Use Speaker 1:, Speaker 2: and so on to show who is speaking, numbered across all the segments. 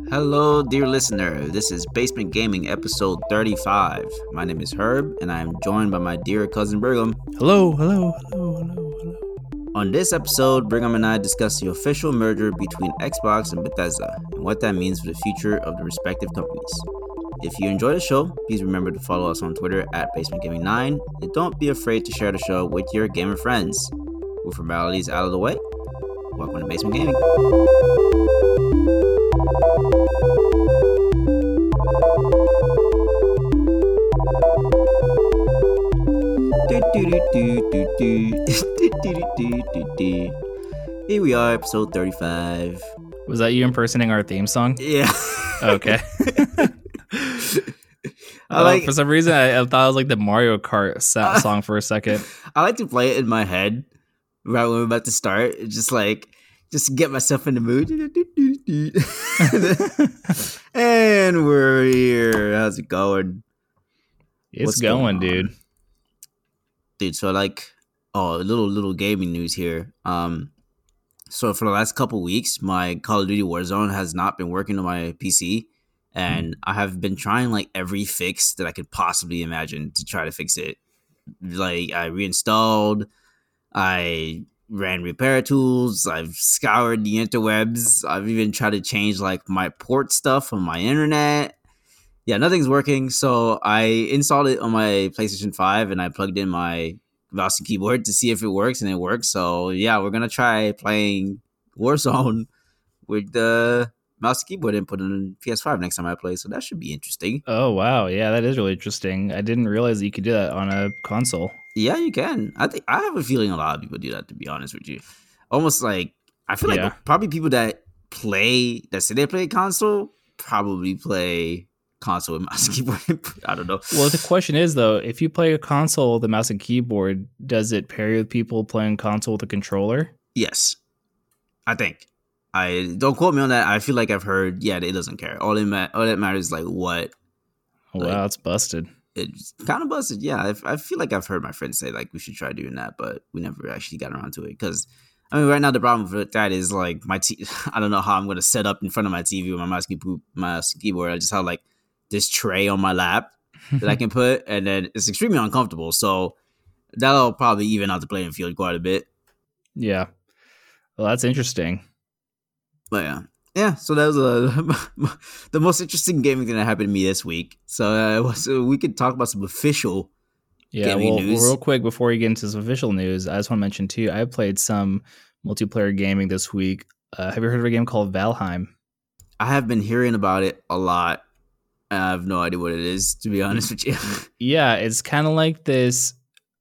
Speaker 1: Hello, dear listener. This is Basement Gaming episode 35. My name is Herb, and I am joined by my dear cousin Brigham.
Speaker 2: Hello.
Speaker 1: On this episode, Brigham and I discuss the official merger between Xbox and Bethesda and what that means for the future of the respective companies. If you enjoy the show, please remember to follow us on Twitter at BasementGaming9, and don't be afraid to share the show with your gamer friends. With formalities out of the way, welcome to Basement Gaming. Here we are, episode 35.
Speaker 2: Was that you impersonating our theme song?
Speaker 1: Yeah.
Speaker 2: Okay. For some reason, I thought it was like the Mario Kart song for a second.
Speaker 1: I like to play it in my head right when we're about to start. It's just to get myself in the mood. And we're here. How's it going?
Speaker 2: What's going, dude?
Speaker 1: Dude, so a little gaming news here. So for the last couple weeks, my Call of Duty Warzone has not been working on my PC, and I have been trying every fix that I could possibly imagine to try to fix it. I reinstalled, I ran repair tools, I've scoured the interwebs, I've even tried to change my port stuff on my internet. Yeah, nothing's working. So I installed it on my PlayStation 5 and I plugged in my mouse and keyboard to see if it works, and it works. So yeah, we're gonna try playing Warzone with the mouse and keyboard input on PS5 next time I play. So that should be interesting.
Speaker 2: Oh wow, yeah, that is really interesting. I didn't realize that you could do that on a console.
Speaker 1: Yeah, you can. I have a feeling a lot of people do that, to be honest with you. Almost I feel probably people that say they play console probably play console with mouse and keyboard. I don't know.
Speaker 2: Well, the question is though, if you play a console with a mouse and keyboard, does it pair with people playing console with a controller?
Speaker 1: Yes, I think. I don't quote me on that. I feel like I've heard. Yeah, it doesn't care. All that matters is what.
Speaker 2: Wow, it's busted.
Speaker 1: It's kind of busted. Yeah, I feel like I've heard my friends say we should try doing that, but we never actually got around to it. Because right now the problem with that is I don't know how I'm gonna set up in front of my TV with my mouse and keyboard. I just have this tray on my lap that I can put, and then it's extremely uncomfortable. So that'll probably even out the playing field quite a bit.
Speaker 2: Yeah. Well, that's interesting.
Speaker 1: But yeah. So that was the most interesting gaming thing that happened to me this week. So we could talk about some official gaming news.
Speaker 2: Real quick before you get into some official news, I just want to mention too, I played some multiplayer gaming this week. Have you heard of a game called Valheim?
Speaker 1: I have been hearing about it a lot. I have no idea what it is, to be honest with you.
Speaker 2: Yeah, it's kind of like this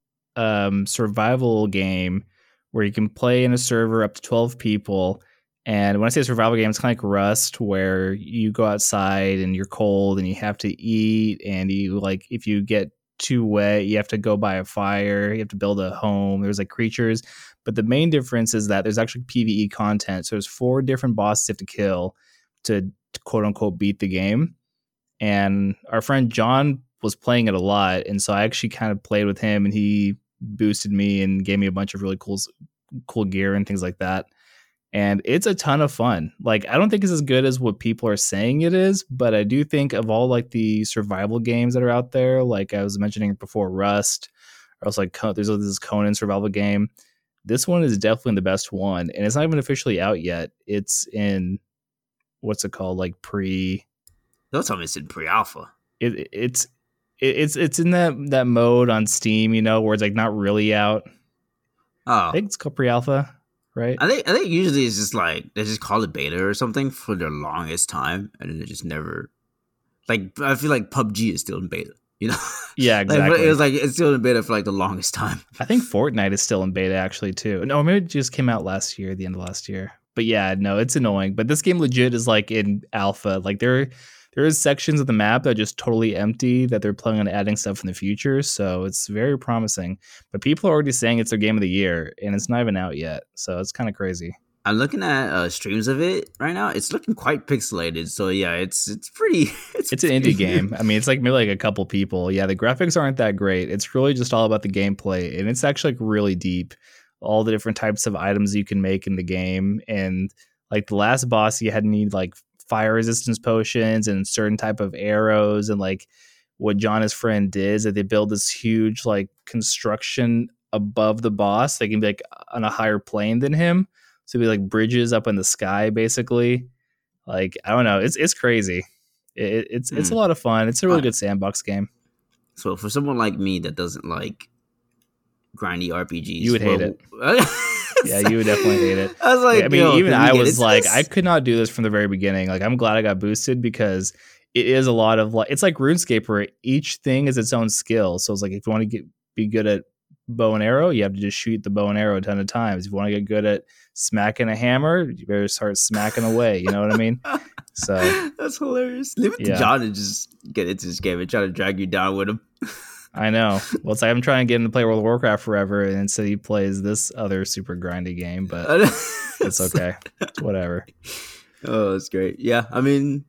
Speaker 2: survival game where you can play in a server up to 12 people. And when I say survival game, it's kind of like Rust, where you go outside and you're cold and you have to eat. And you if you get too wet, you have to go by a fire. You have to build a home. There's creatures. But the main difference is that there's actually PvE content. So there's 4 different bosses you have to kill to quote unquote beat the game. And our friend John was playing it a lot. And so I actually kind of played with him, and he boosted me and gave me a bunch of really cool gear and things like that. And it's a ton of fun. I don't think it's as good as what people are saying it is, but I do think of all the survival games that are out there, like I was mentioning before, Rust, or else there's this Conan survival game. This one is definitely the best one, and it's not even officially out yet. It's in what's it called, pre.
Speaker 1: Don't tell me it's in pre-alpha.
Speaker 2: It's in that mode on Steam, where it's not really out.
Speaker 1: Oh,
Speaker 2: I think it's called pre-alpha. Right.
Speaker 1: I think usually it's just they just call it beta or something for the longest time, and then it just never. I feel like PUBG is still in beta.
Speaker 2: Yeah, exactly.
Speaker 1: It was it's still in beta for the longest time.
Speaker 2: I think Fortnite is still in beta actually too. No, maybe it just came out last year, the end of last year. But yeah, no, it's annoying. But this game legit is in alpha. There is sections of the map that are just totally empty that they're planning on adding stuff in the future. So it's very promising. But people are already saying it's their game of the year, and it's not even out yet. So it's kind of crazy.
Speaker 1: I'm looking at streams of it right now. It's looking quite pixelated. So yeah, it's pretty.
Speaker 2: It's an indie game. I mean, it's maybe a couple people. Yeah, the graphics aren't that great. It's really just all about the gameplay, and it's actually really deep. All the different types of items you can make in the game, and the last boss, you had to need fire resistance potions and certain type of arrows. And like what John, his friend, did is that they build this huge like construction above the boss. They can be like on a higher plane than him. So it'd be like bridges up in the sky, basically. Like, I don't know. It's crazy. It's a lot of fun. It's a really good sandbox game.
Speaker 1: So for someone like me that doesn't like grindy RPGs,
Speaker 2: you would hate it. Yeah, you would definitely hate it.
Speaker 1: I was like,
Speaker 2: yeah, I mean, even I was like, I could not do this from the very beginning. Like, I'm glad I got boosted because it is a lot of like, it's like RuneScape where each thing is its own skill. So it's like, if you want to be good at bow and arrow, you have to just shoot the bow and arrow a ton of times. If you want to get good at smacking a hammer, you better start smacking away. You know what I mean? So
Speaker 1: that's hilarious. Leave it to John to just get into this game and try to drag you down with him.
Speaker 2: I know. Well, it's like I'm trying to get him to play World of Warcraft forever, and instead he plays this other super grindy game, but it's okay. It's whatever.
Speaker 1: Oh, it's great. Yeah, I mean,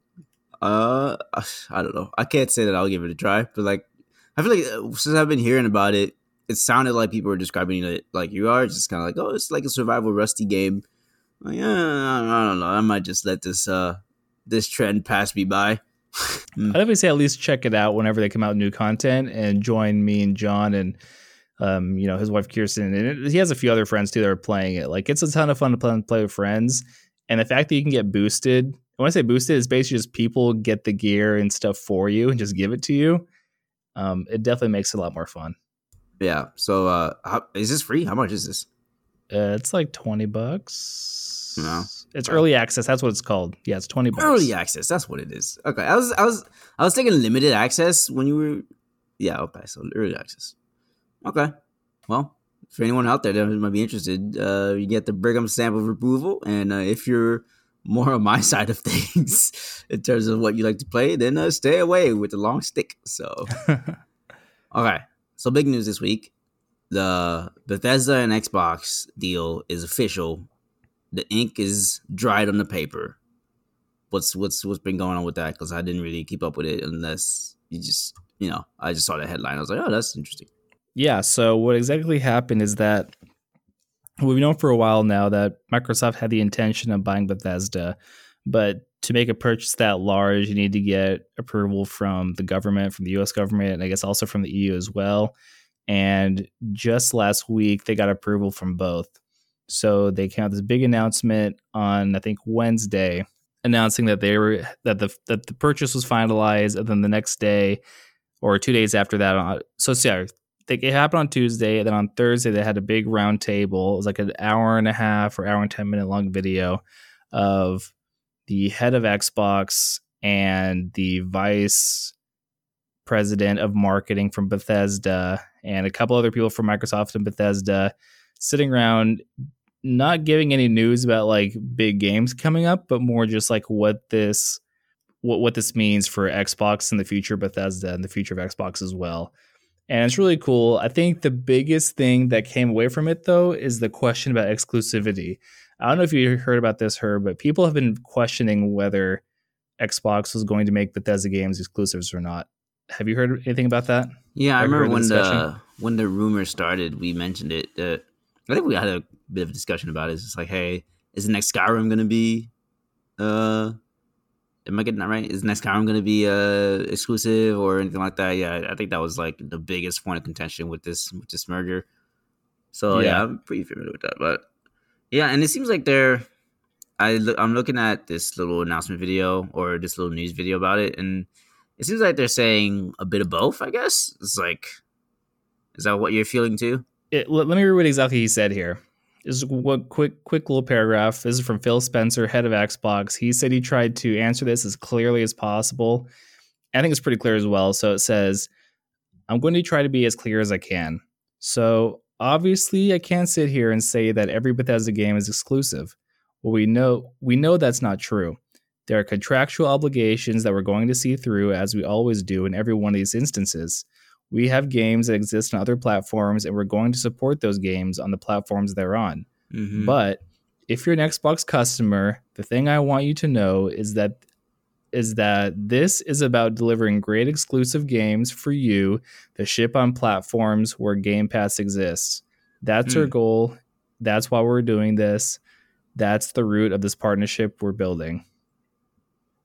Speaker 1: I don't know. I can't say that I'll give it a try, but like, I feel like since I've been hearing about it, it sounded like people were describing it like you are, just kind of like, oh, it's like a survival Rusty game. Like, I don't know. I might just let this trend pass me by.
Speaker 2: I'd definitely say at least check it out whenever they come out with new content and join me and John and his wife Kirsten, and he has a few other friends too that are playing it. Like, it's a ton of fun to play with friends, and the fact that you can get boosted. When I say boosted, it's basically just people get the gear and stuff for you and just give it to you. It definitely makes it a lot more fun.
Speaker 1: Yeah. So is this free? How much is this?
Speaker 2: It's like $20.
Speaker 1: No.
Speaker 2: It's early access. That's what it's called. Yeah, it's $20.
Speaker 1: Early access. That's what it is. Okay. I was thinking limited access when you were. Yeah. Okay. So early access. Okay. Well, for anyone out there that might be interested, you get the Brigham stamp of approval, and if you're more on my side of things in terms of what you like to play, then stay away with the long stick. So, okay. So big news this week: the Bethesda and Xbox deal is official. The ink is dried on the paper. What's been going on with that? Because I didn't really keep up with it unless you just, I just saw the headline. I was like, oh, that's interesting.
Speaker 2: Yeah. So what exactly happened is that we've known for a while now that Microsoft had the intention of buying Bethesda, but to make a purchase that large, you need to get approval from the government, from the U.S. government, and I guess also from the EU as well. And just last week, they got approval from both. So they came out this big announcement on, I think, Wednesday, announcing that that the purchase was finalized, and then the next day or 2 days after that. It happened on Tuesday, and then on Thursday they had a big round table. It was like an hour and a half or hour and 10-minute long video of the head of Xbox and the vice president of marketing from Bethesda and a couple other people from Microsoft and Bethesda sitting around, not giving any news about like big games coming up, but more just like what this means for Xbox in the future, Bethesda and the future of Xbox as well. And it's really cool. I think the biggest thing that came away from it, though, is the question about exclusivity. I don't know if you heard about this, Herb, but people have been questioning whether Xbox was going to make Bethesda games exclusives or not. Have you heard anything about that?
Speaker 1: Yeah, I remember when the rumor started, we mentioned it. I think we had a bit of a discussion about it. It's just like, hey, is the next Skyrim going to be... Am I getting that right? Is next Skyrim going to be exclusive or anything like that? Yeah, I think that was like the biggest point of contention with this merger. So yeah, I'm pretty familiar with that. But yeah, and it seems like I'm looking at this little announcement video or this little news video about it, and it seems like they're saying a bit of both. I guess it's like, is that what you're feeling too?
Speaker 2: Let me read what exactly he said here. This is a quick little paragraph. This is from Phil Spencer, head of Xbox. He said he tried to answer this as clearly as possible. I think it's pretty clear as well. So it says, I'm going to try to be as clear as I can. So obviously I can't sit here and say that every Bethesda game is exclusive. Well, we know that's not true. There are contractual obligations that we're going to see through, as we always do in every one of these instances. We have games that exist on other platforms, and we're going to support those games on the platforms they're on. Mm-hmm. But if you're an Xbox customer, the thing I want you to know is that this is about delivering great exclusive games for you that ship on platforms where Game Pass exists. That's our goal. That's why we're doing this. That's the root of this partnership we're building.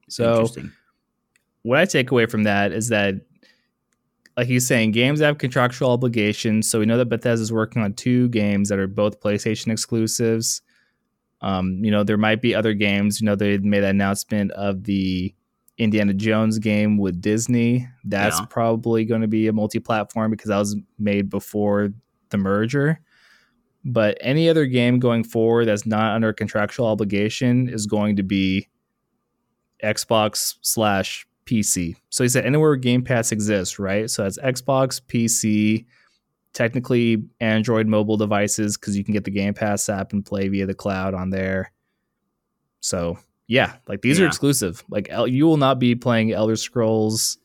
Speaker 2: So
Speaker 1: Interesting.
Speaker 2: what I take away from that is that, like he's saying, games have contractual obligations. So we know that Bethesda is working on 2 games that are both PlayStation exclusives. There might be other games. They made an announcement of the Indiana Jones game with Disney. That's probably going to be a multi-platform because that was made before the merger. But any other game going forward that's not under contractual obligation is going to be Xbox/PC. So he said anywhere Game Pass exists, right? So that's Xbox, PC, technically Android mobile devices because you can get the Game Pass app and play via the cloud on there. So yeah, like these are exclusive. Like you will not be playing Elder Scrolls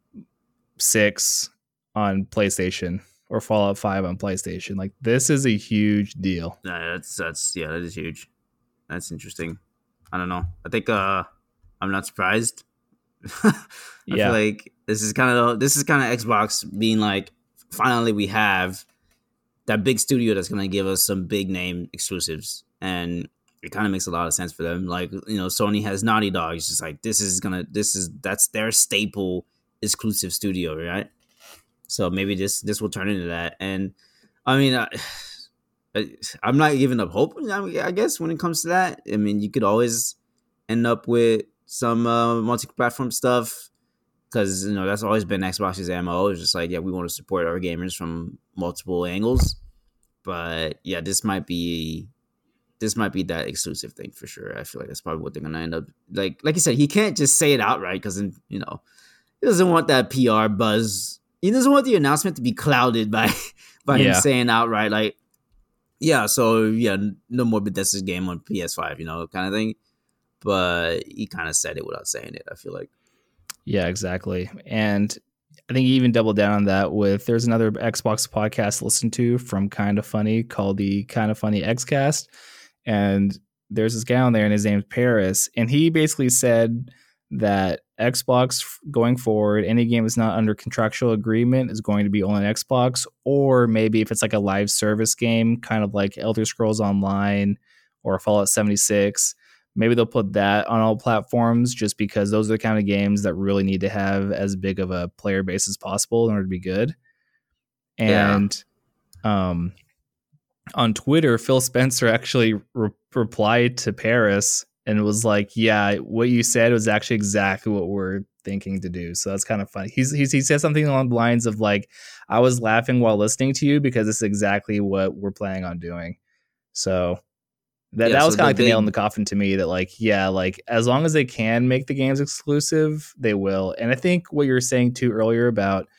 Speaker 2: 6 on PlayStation or Fallout 5 on PlayStation. Like this is a huge deal.
Speaker 1: That is huge. That's interesting. I don't know. I think I'm not surprised. I feel like this is kind of Xbox being like, finally we have that big studio that's gonna give us some big name exclusives, and it kind of makes a lot of sense for them. Like, Sony has Naughty Dog. It's just like that's their staple exclusive studio, right? So maybe this will turn into that. And I mean, I'm not giving up hope. I guess when it comes to that, I mean, you could always end up with some multi-platform stuff because that's always been Xbox's MO. It's just like, we want to support our gamers from multiple angles. But yeah, this might be that exclusive thing for sure. I feel like that's probably what they're gonna end up like you said. He can't just say it outright because he doesn't want that PR buzz. He doesn't want the announcement to be clouded by him saying outright like, no more Bethesda's game on PS5, kind of thing. But he kind of said it without saying it, I feel like.
Speaker 2: Yeah, exactly. And I think he even doubled down on that with, there's another Xbox podcast to listen to from Kind of Funny called the Kind of Funny Xcast. And there's this guy on there and his name's Paris. And he basically said that Xbox going forward, any game that's not under contractual agreement is going to be on Xbox, or maybe if it's like a live service game, kind of like Elder Scrolls Online or Fallout 76, maybe they'll put that on all platforms just because those are the kind of games that really need to have as big of a player base as possible in order to be good. And on Twitter, Phil Spencer actually replied to Paris and was like, yeah, what you said was actually exactly what we're thinking to do. So that's kind of funny. He said something along the lines of like, I was laughing while listening to you because it's exactly what we're planning on doing. So that was kind of like the nail in the coffin to me that like, as long as they can make the games exclusive, they will. And I think what you were saying too earlier about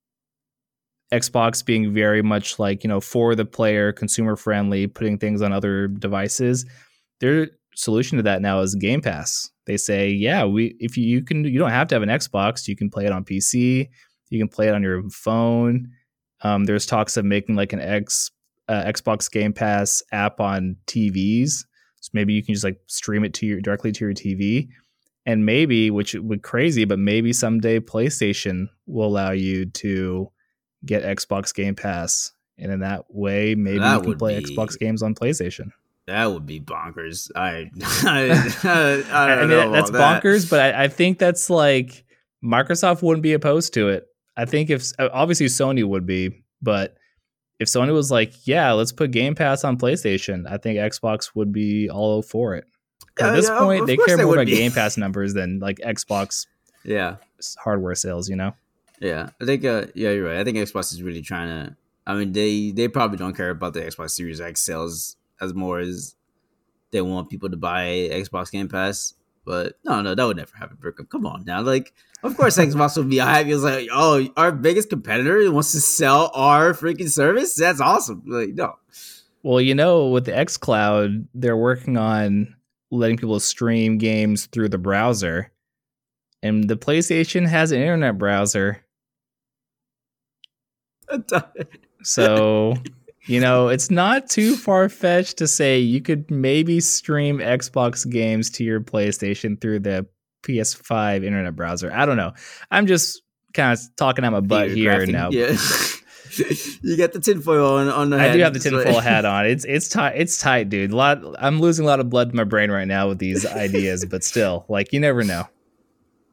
Speaker 2: Xbox being very much like, for the player, consumer friendly, putting things on other devices, their solution to that now is Game Pass. They say, you don't have to have an Xbox. You can play it on PC. You can play it on your phone. There's talks of making like an Xbox Game Pass app on TVs. So maybe you can just like stream it directly to your TV. And maybe, which would be crazy, but maybe someday PlayStation will allow you to get Xbox Game Pass, and in that way, maybe you can play Xbox games on PlayStation.
Speaker 1: That would be bonkers. I mean,
Speaker 2: that's bonkers, but I think that's like Microsoft wouldn't be opposed to it. I think if obviously Sony would be, but if Sony was like, yeah, let's put Game Pass on PlayStation, I think Xbox would be all for it. At this point, they care more about Game Pass numbers than like Xbox hardware sales,
Speaker 1: Yeah, I think you're right. I think Xbox is really trying to. I mean, they probably don't care about the Xbox Series X sales as more as they want people to buy Xbox Game Pass. But no, that would never happen, Brooklyn. Come on now, like of course Xbox would be happy. It's like, oh, our biggest competitor wants to sell our freaking service. That's awesome. Like no.
Speaker 2: Well, with the xCloud, they're working on letting people stream games through the browser, and the PlayStation has an internet browser. So, it's not too far-fetched to say you could maybe stream Xbox games to your PlayStation through the PS5 internet browser. I don't know. I'm just kind of talking out my butt here now.
Speaker 1: Yeah. You got the tinfoil on the head.
Speaker 2: I do have the tinfoil hat on. It's tight. It's tight, dude. I'm losing a lot of blood in my brain right now with these ideas, but still, like, you never know.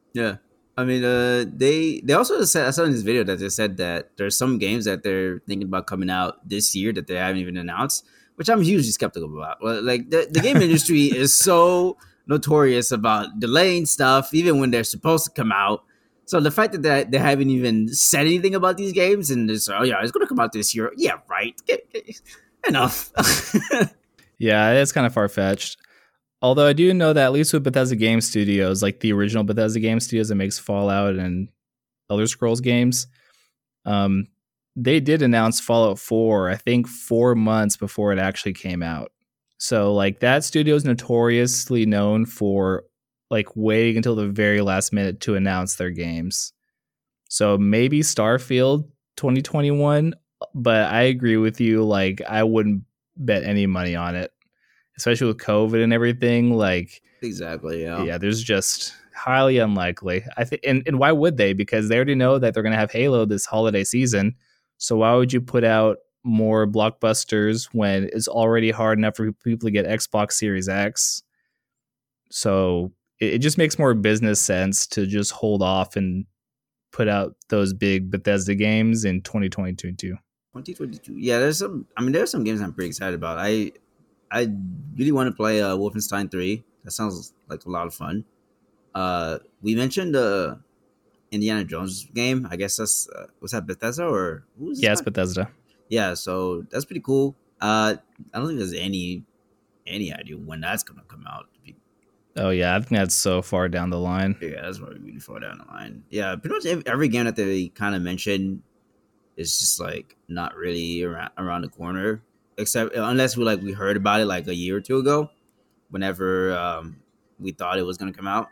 Speaker 1: Yeah. I mean, they also said, I saw in this video that they said that there's some games that they're thinking about coming out this year that they haven't even announced, which I'm hugely skeptical about. Well, like the game industry is so notorious about delaying stuff even when they're supposed to come out. So the fact that they haven't even said anything about these games and it's, oh yeah, it's gonna come out this year. Yeah, right. Enough.
Speaker 2: Yeah, it's kind of far fetched. Although I do know that at least with Bethesda Game Studios, like the original Bethesda Game Studios that makes Fallout and Elder Scrolls games, um, they did announce Fallout 4, I think 4 months before it actually came out. So like that studio is notoriously known for like waiting until the very last minute to announce their games. So maybe Starfield 2021, but I agree with you. Like I wouldn't bet any money on it, especially with COVID and everything. Like,
Speaker 1: Exactly. Yeah.
Speaker 2: yeah, there's just highly unlikely. I think, and why would they? Because they already know that they're going to have Halo this holiday season. So why would you put out more blockbusters when it's already hard enough for people to get Xbox Series X? So it just makes more business sense to just hold off and put out those big Bethesda games in 2022 too.
Speaker 1: 2022. Yeah, there's some. I mean, there's some games I'm pretty excited about. I really want to play Wolfenstein 3. That sounds like a lot of fun. We mentioned the Indiana Jones game. I guess that's was that Bethesda or who was this
Speaker 2: Yeah, it's
Speaker 1: guy?
Speaker 2: Bethesda.
Speaker 1: Yeah, so that's pretty cool. I don't think there's any idea when that's gonna come out.
Speaker 2: Oh yeah, I think that's so far down the line.
Speaker 1: Yeah, that's probably really far down the line. Yeah, pretty much every game that they kind of mention is just like not really around the corner, except unless we heard about it like a year or two ago, whenever we thought it was gonna come out.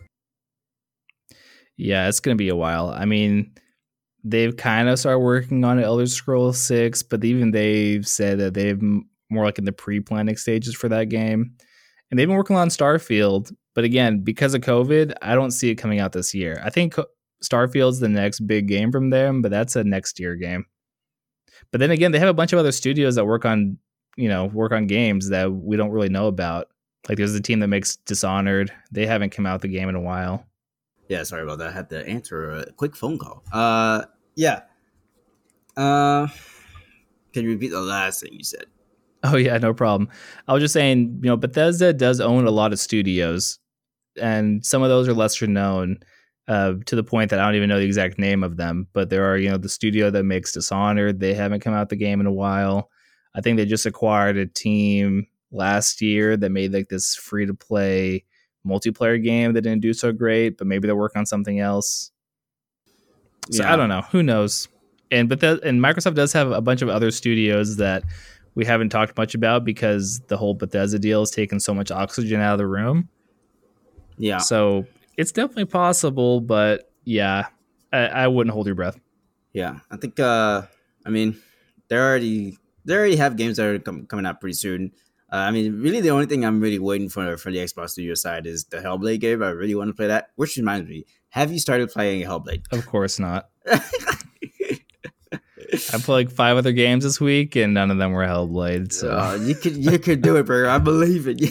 Speaker 2: Yeah, it's gonna be a while. I mean, they've kind of started working on Elder Scrolls 6, but even they've said that more like in the pre-planning stages for that game. And they've been working on Starfield, but again, because of COVID, I don't see it coming out this year. I think Starfield's the next big game from them, but that's a next year game. But then again, they have a bunch of other studios that work on games that we don't really know about. Like there's a team that makes Dishonored. They haven't come out the game in a while.
Speaker 1: Yeah, sorry about that. I had to answer a quick phone call. Yeah. Uh, can you repeat the last thing you said?
Speaker 2: Oh yeah, no problem. I was just saying, Bethesda does own a lot of studios, and some of those are lesser known, to the point that I don't even know the exact name of them. But there are, the studio that makes Dishonored. They haven't come out the game in a while. I think they just acquired a team last year that made like this free to play multiplayer game that didn't do so great, but maybe they're working on something else. So I
Speaker 1: Yeah,
Speaker 2: don't know. Who knows? And Microsoft does have a bunch of other studios that we haven't talked much about because the whole Bethesda deal has taken so much oxygen out of the room.
Speaker 1: yeah,
Speaker 2: So it's definitely possible, but yeah, I wouldn't hold your breath.
Speaker 1: yeah. I think. I mean, they already have games that are coming out pretty soon. I mean, really, the only thing I'm really waiting for the Xbox Studio side is the Hellblade game. I really want to play that. Which reminds me, have you started playing Hellblade?
Speaker 2: Of course not. I played like 5 other games this week, and none of them were Hellblade. So
Speaker 1: You could do it, bro. I believe it.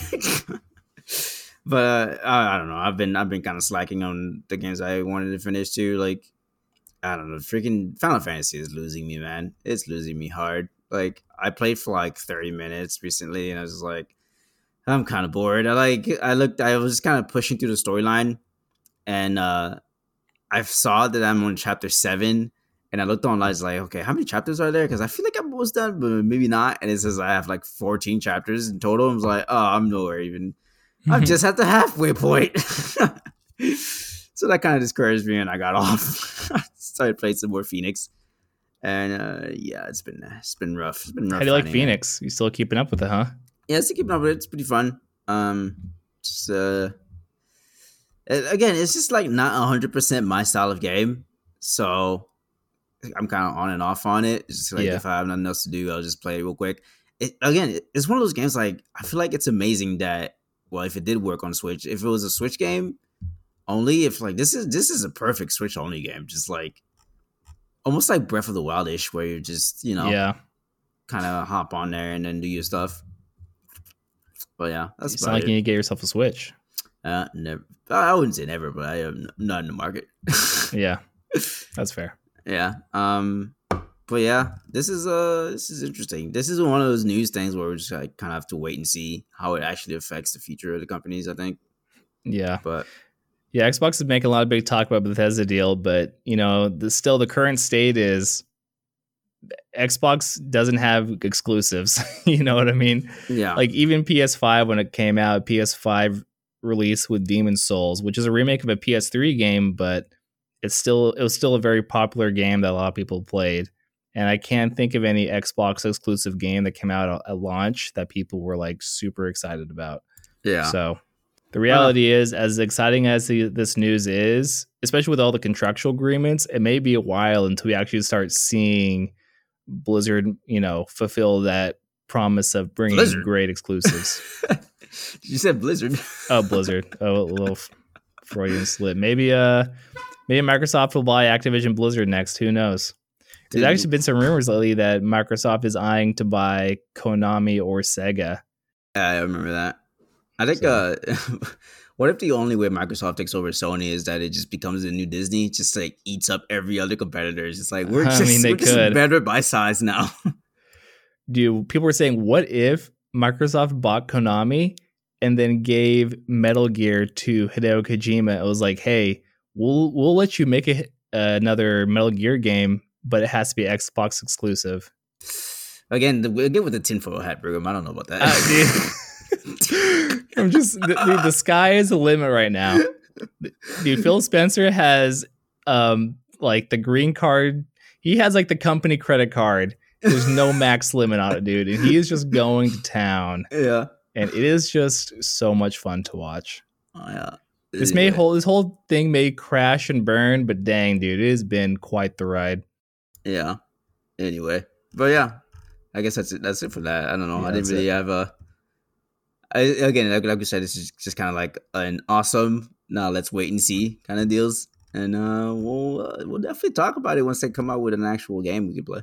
Speaker 1: But I don't know. I've been kind of slacking on the games I wanted to finish too. Like I don't know, freaking Final Fantasy is losing me, man. It's losing me hard. Like I played for like 30 minutes recently, and I was just like, I'm kind of bored. I was just kind of pushing through the storyline, and I saw that I'm on chapter 7. And I looked online, it's like, okay, how many chapters are there? Because I feel like I'm almost done, but maybe not. And it says I have like 14 chapters in total. I was like, oh, I'm nowhere even. I'm just at the halfway point. So that kind of discouraged me, and I got off. Started playing some more Phoenix, and yeah, it's been rough. It's been
Speaker 2: how
Speaker 1: rough.
Speaker 2: do you like
Speaker 1: Finding it.
Speaker 2: Phoenix? You still keeping up with it, huh?
Speaker 1: Yeah, it's keeping up with it. It's pretty fun. Just again, it's just like not 100% my style of game, so I'm kind of on and off on it. It's just like
Speaker 2: Yeah.
Speaker 1: if I have nothing else to do, I'll just play it real quick. It's one of those games like I feel like it's amazing that well, if it did work on Switch, if it was a Switch game only, if like this is a perfect Switch only game, just like almost like Breath of the Wildish, where you're just
Speaker 2: Yeah.
Speaker 1: kind of hop on there and then do your stuff. But yeah,
Speaker 2: You
Speaker 1: that's
Speaker 2: sound
Speaker 1: about
Speaker 2: like you
Speaker 1: it.
Speaker 2: need to get yourself a Switch.
Speaker 1: Never. I wouldn't say never, but I am not in the market.
Speaker 2: Yeah, that's fair.
Speaker 1: Yeah. But yeah, this is interesting. This is one of those news things where we just like kind of have to wait and see how it actually affects the future of the companies. I think.
Speaker 2: Yeah.
Speaker 1: But
Speaker 2: yeah, Xbox is making a lot of big talk about Bethesda deal, but still the current state is Xbox doesn't have exclusives. You know what I mean?
Speaker 1: yeah,
Speaker 2: Like even PS5 when it came out, PS5 release with Demon's Souls, which is a remake of a PS3 game, but it was still a very popular game that a lot of people played. And I can't think of any Xbox exclusive game that came out at launch that people were like super excited about.
Speaker 1: yeah.
Speaker 2: So the reality is, as exciting as this news is, especially with all the contractual agreements, it may be a while until we actually start seeing Blizzard, fulfill that promise of bringing great exclusives.
Speaker 1: You said Blizzard.
Speaker 2: Oh, Blizzard. Oh, a little Freudian slip. Maybe Microsoft will buy Activision Blizzard next. Who knows? There's actually been some rumors lately that Microsoft is eyeing to buy Konami or Sega.
Speaker 1: Yeah, I remember that. I think, what if the only way Microsoft takes over Sony is that it just becomes a new Disney, just like eats up every other competitor? It's just like, we're just better by size now.
Speaker 2: Dude, people were saying, what if Microsoft bought Konami and then gave Metal Gear to Hideo Kojima? It was like, hey, we'll let you make another Metal Gear game, but it has to be Xbox exclusive.
Speaker 1: Again with the tinfoil hat, Brigham. I don't know about that.
Speaker 2: I'm just, dude, the sky is the limit right now. Dude, Phil Spencer has like the green card. He has like the company credit card. There's no max limit on it, dude. And he is just going to town.
Speaker 1: Yeah.
Speaker 2: And it is just so much fun to watch.
Speaker 1: Oh yeah.
Speaker 2: This whole thing may crash and burn, but dang, dude, it has been quite the ride.
Speaker 1: Yeah. Anyway. But yeah. I guess that's it for that. I don't know. Yeah, I didn't really have again, like we said, this is just kind of like an awesome, now let's wait and see kind of deals. And we'll definitely talk about it once they come out with an actual game we can play.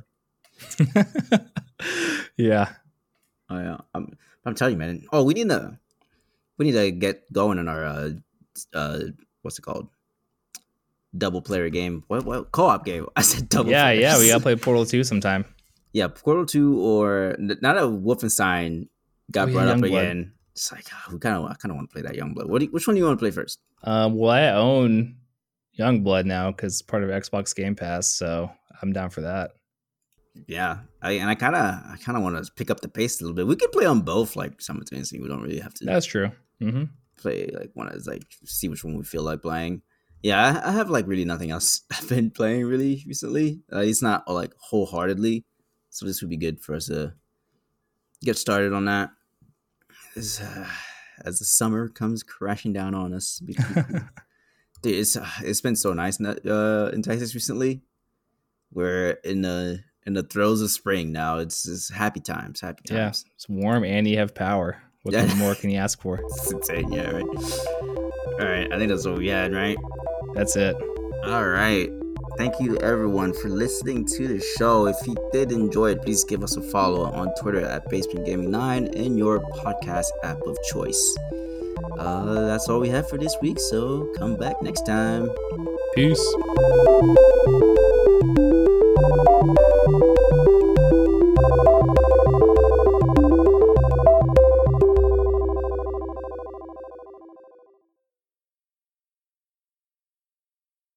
Speaker 2: Yeah.
Speaker 1: Oh yeah. I'm telling you, man. Oh, we need to get going on our what's it called? Double player game. What co-op game? I said double.
Speaker 2: Yeah,
Speaker 1: players.
Speaker 2: yeah. We gotta play Portal 2 sometime.
Speaker 1: Yeah, Portal 2 or now that Wolfenstein got brought up again. It's like I kind of want to play that Youngblood. Which one do you want to play first?
Speaker 2: Well, I own Youngblood now because it's part of Xbox Game Pass, so I'm down for that.
Speaker 1: Yeah, I kind of want to pick up the pace a little bit. We could play on both like simultaneously. We don't really have to.
Speaker 2: That's true. Mm-hmm.
Speaker 1: Play like one is like see which one we feel like playing. Yeah, I have like really nothing else I've been playing really recently. It's not like wholeheartedly, so this would be good for us to get started on that. As the summer comes crashing down on us, dude, it's been so nice in Texas recently. We're in the throes of spring now. It's happy times.
Speaker 2: Yeah, it's warm and you have power. What more can you ask for?
Speaker 1: It's insane. Yeah, right. All right, I think that's what we had, right?
Speaker 2: That's it.
Speaker 1: All right. Thank you, everyone, for listening to the show. If you did enjoy it, please give us a follow on Twitter at BasementGaming9 and your podcast app of choice. That's all we have for this week, so come back next time.
Speaker 2: Peace.